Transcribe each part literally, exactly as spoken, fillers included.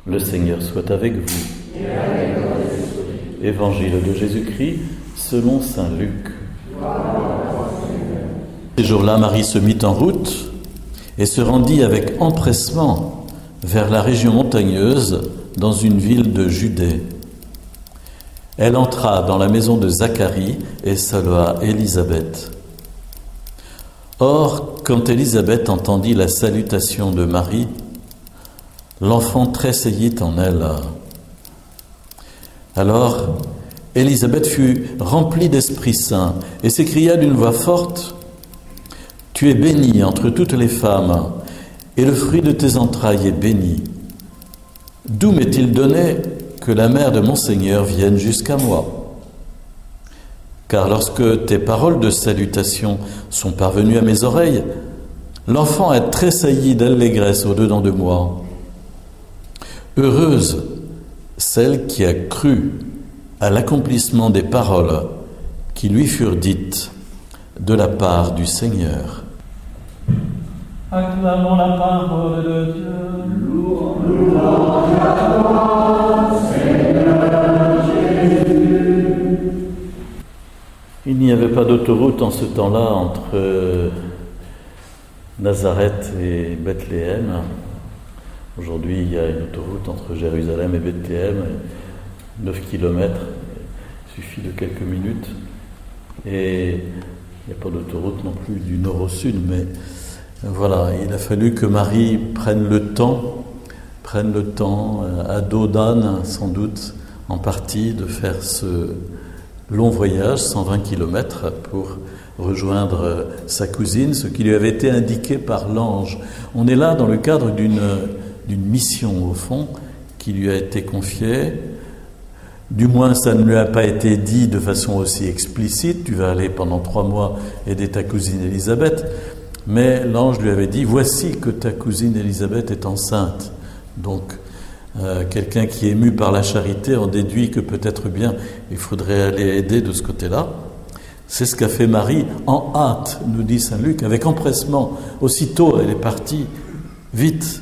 Le Seigneur soit avec vous. Et avec votre esprit. Évangile de Jésus-Christ selon saint Luc. Ces jours-là, Marie se mit en route et se rendit avec empressement vers la région montagneuse dans une ville de Judée. Elle entra dans la maison de Zacharie et salua Élisabeth. Or, quand Élisabeth entendit la salutation de Marie, l'enfant tressaillit en elle. Alors, Élisabeth fut remplie d'Esprit Saint et s'écria d'une voix forte : « Tu es bénie entre toutes les femmes, et le fruit de tes entrailles est béni. D'où m'est-il donné que la mère de mon Seigneur vienne jusqu'à moi ? Car lorsque tes paroles de salutation sont parvenues à mes oreilles, l'enfant a tressailli d'allégresse au-dedans de moi. Heureuse celle qui a cru à l'accomplissement des paroles qui lui furent dites de la part du Seigneur. » Acclamons la parole de Dieu. Louange à toi, Seigneur Jésus. Il n'y avait pas d'autoroute en ce temps-là entre Nazareth et Bethléem. Aujourd'hui, il y a une autoroute entre Jérusalem et Bethléem, neuf kilomètres, il suffit de quelques minutes. Et il n'y a pas d'autoroute non plus du nord au sud, mais voilà, il a fallu que Marie prenne le temps, prenne le temps, à dos d'âne sans doute, en partie, de faire ce long voyage, cent vingt kilomètres, pour rejoindre sa cousine, ce qui lui avait été indiqué par l'ange. On est là dans le cadre d'une, d'une mission, au fond, qui lui a été confiée. Du moins, ça ne lui a pas été dit de façon aussi explicite. Tu vas aller pendant trois mois aider ta cousine Élisabeth. Mais l'ange lui avait dit, voici que ta cousine Élisabeth est enceinte. Donc, euh, quelqu'un qui est ému par la charité en déduit que peut-être bien il faudrait aller aider de ce côté-là. C'est ce qu'a fait Marie en hâte, nous dit saint Luc, avec empressement. Aussitôt, elle est partie, vite.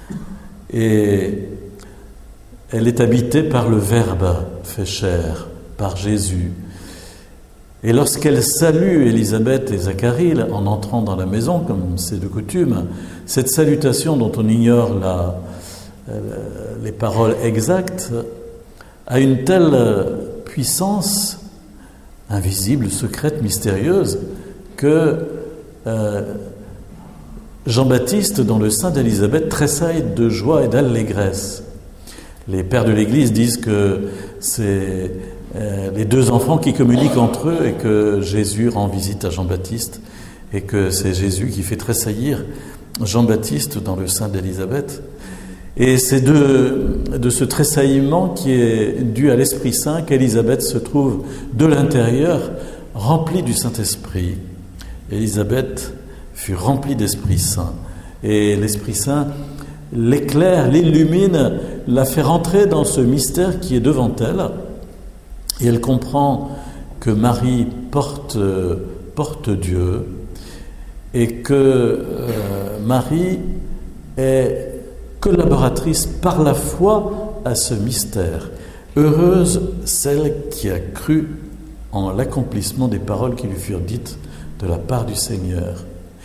Et elle est habitée par le Verbe fait chair, par Jésus. Et lorsqu'elle salue Élisabeth et Zacharie en entrant dans la maison, comme c'est de coutume, cette salutation dont on ignore la, les paroles exactes a une telle puissance invisible, secrète, mystérieuse, que euh, Jean-Baptiste, dans le sein d'Élisabeth, tressaille de joie et d'allégresse. Les pères de l'Église disent que c'est euh, les deux enfants qui communiquent entre eux et que Jésus rend visite à Jean-Baptiste et que c'est Jésus qui fait tressaillir Jean-Baptiste dans le sein d'Élisabeth. Et c'est de, de ce tressaillement qui est dû à l'Esprit Saint qu'Élisabeth se trouve de l'intérieur remplie du Saint-Esprit. Élisabeth fut remplie d'Esprit Saint et l'Esprit Saint l'éclaire, l'illumine, la fait rentrer dans ce mystère qui est devant elle, et elle comprend que Marie porte, porte Dieu et que euh, Marie est collaboratrice par la foi à ce mystère. Heureuse celle qui a cru en l'accomplissement des paroles qui lui furent dites de la part du Seigneur.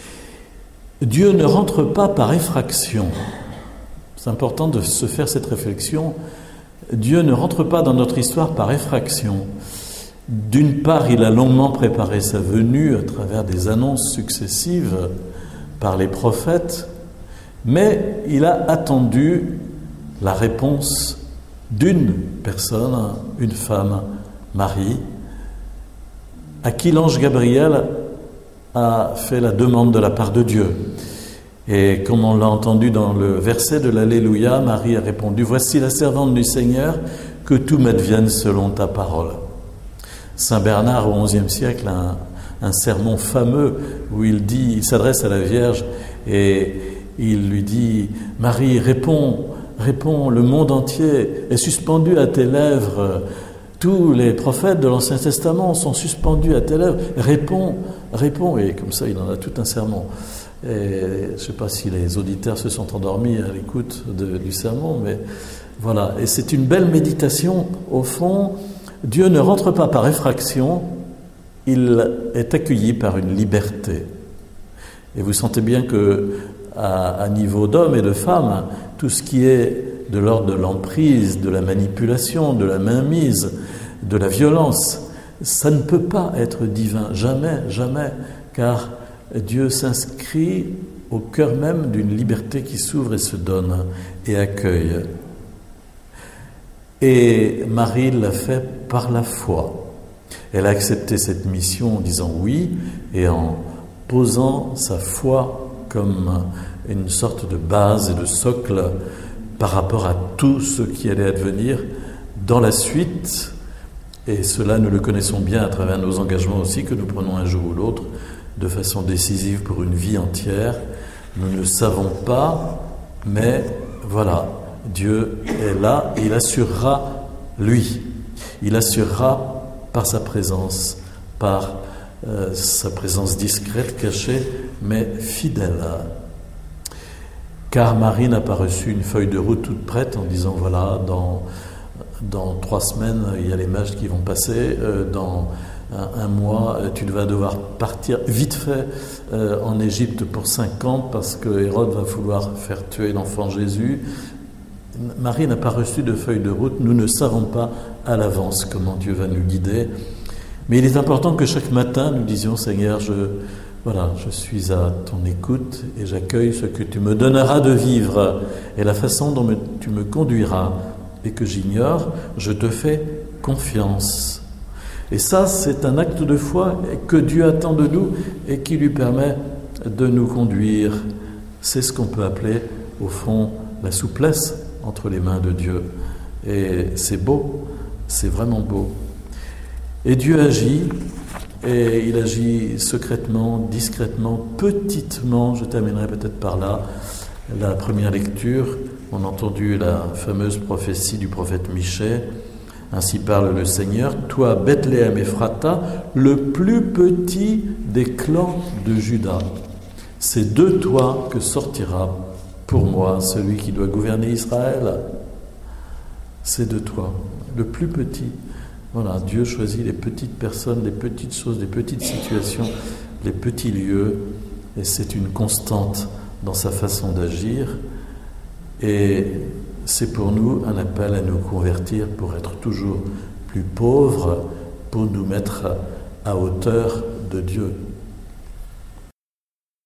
Dieu ne rentre pas par effraction. C'est important de se faire cette réflexion. Dieu ne rentre pas dans notre histoire par effraction. D'une part, il a longuement préparé sa venue à travers des annonces successives par les prophètes, mais il a attendu la réponse d'une personne, une femme, Marie, à qui l'ange Gabriel a fait la demande de la part de Dieu. Et comme on l'a entendu dans le verset de l'Alléluia, Marie a répondu « Voici la servante du Seigneur, que tout m'advienne selon ta parole ». Saint Bernard, au onzième siècle, a un, un sermon fameux où il dit, il s'adresse à la Vierge et il lui dit « Marie, réponds, réponds, le monde entier est suspendu à tes lèvres. Tous les prophètes de l'Ancien Testament sont suspendus à tes lèvres. Réponds, réponds. » Et comme ça, il en a tout un sermon. Et je ne sais pas si les auditeurs se sont endormis à l'écoute de, du sermon, mais Voilà, et c'est une belle méditation. Au fond, Dieu ne rentre pas par effraction, il est accueilli par une liberté. Et vous sentez bien que, à, à niveau d'hommes et de femmes, tout ce qui est de l'ordre de l'emprise, de la manipulation, de la mainmise, de la violence, ça ne peut pas être divin, jamais, jamais, car Dieu s'inscrit au cœur même d'une liberté qui s'ouvre et se donne et accueille. Et Marie l'a fait par la foi. Elle a accepté cette mission en disant oui et en posant sa foi comme une sorte de base et de socle par rapport à tout ce qui allait advenir dans la suite. Et cela, nous le connaissons bien à travers nos engagements aussi, que nous prenons un jour ou l'autre de façon décisive pour une vie entière. Nous ne savons pas, mais voilà, Dieu est là et il assurera, lui, il assurera par sa présence, par euh, sa présence discrète, cachée, mais fidèle. Car Marie n'a pas reçu une feuille de route toute prête en disant voilà, dans, dans trois semaines, il y a les mages qui vont passer, euh, dans un, un mois, tu vas devoir partir vite fait euh, en Égypte pour cinq ans parce que Hérode va vouloir faire tuer l'enfant Jésus. Marie n'a pas reçu de feuille de route, nous ne savons pas à l'avance comment Dieu va nous guider, mais il est important que chaque matin nous disions Seigneur, je, voilà, je suis à ton écoute et j'accueille ce que tu me donneras de vivre et la façon dont me, tu me conduiras et que j'ignore, je te fais confiance. Et ça, c'est un acte de foi que Dieu attend de nous et qui lui permet de nous conduire. C'est ce qu'on peut appeler, au fond, la souplesse entre les mains de Dieu. Et c'est beau, c'est vraiment beau. Et Dieu agit, et il agit secrètement, discrètement, petitement. Je terminerai peut-être par là. La première lecture, on a entendu la fameuse prophétie du prophète Michée. Ainsi parle le Seigneur, toi, Bethléem Ephrata, le plus petit des clans de Juda. C'est de toi que sortira pour moi celui qui doit gouverner Israël. C'est de toi, le plus petit. Voilà, Dieu choisit les petites personnes, les petites choses, les petites situations, les petits lieux, et c'est une constante dans sa façon d'agir. Et c'est pour nous un appel à nous convertir pour être toujours plus pauvres, pour nous mettre à hauteur de Dieu.